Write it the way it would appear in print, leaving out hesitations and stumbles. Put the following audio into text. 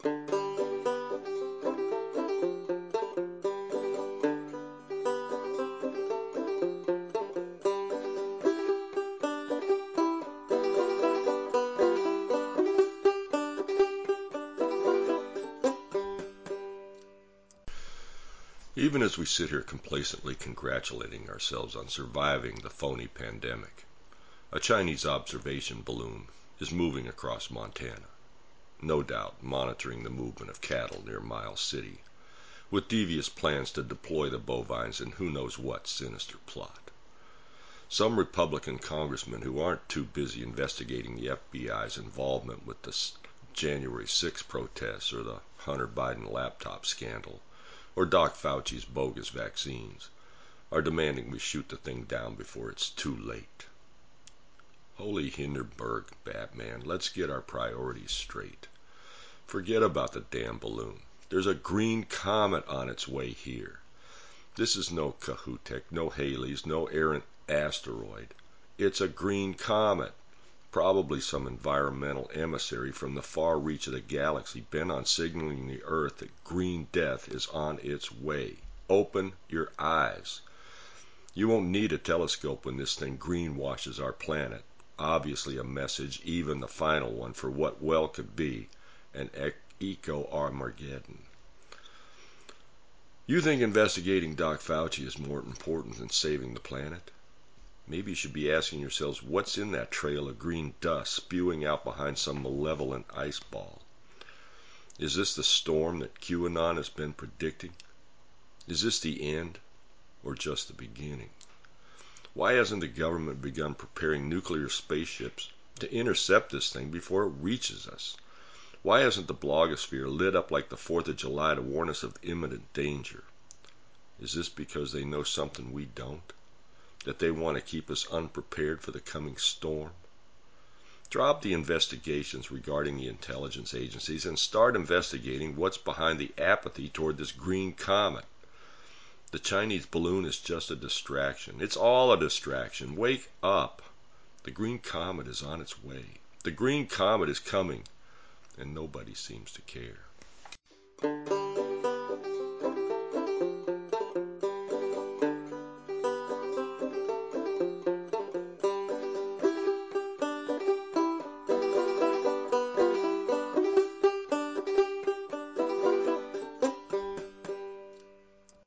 Even as we sit here complacently congratulating ourselves on surviving the phony pandemic, a Chinese observation balloon is moving across Montana, no doubt monitoring the movement of cattle near Miles City, with devious plans to deploy the bovines in who knows what sinister plot. Some Republican congressmen who aren't too busy investigating the FBI's involvement with the January 6 protests or the Hunter Biden laptop scandal or Doc Fauci's bogus vaccines are demanding we shoot the thing down before it's too late. Holy Hindenburg, Batman, let's get our priorities straight. Forget about the damn balloon. There's a green comet on its way here. This is no Kohoutek, no Halley's, no errant asteroid. It's a green comet. Probably some environmental emissary from the far reach of the galaxy bent on signaling the Earth that green death is on its way. Open your eyes. You won't need a telescope when this thing greenwashes our planet. Obviously a message, even the final one, for what well could be an eco-Armageddon. You think investigating Doc Fauci is more important than saving the planet? Maybe you should be asking yourselves what's in that trail of green dust spewing out behind some malevolent ice ball. Is this the storm that QAnon has been predicting? Is this the end or just the beginning? Why hasn't the government begun preparing nuclear spaceships to intercept this thing before it reaches us? Why hasn't the blogosphere lit up like the 4th of July to warn us of imminent danger? Is this because they know something we don't? That they want to keep us unprepared for the coming storm? Drop the investigations regarding the intelligence agencies and start investigating what's behind the apathy toward this green comet. The Chinese balloon is just a distraction. It's all a distraction. Wake up. The green comet is on its way. The green comet is coming, and nobody seems to care.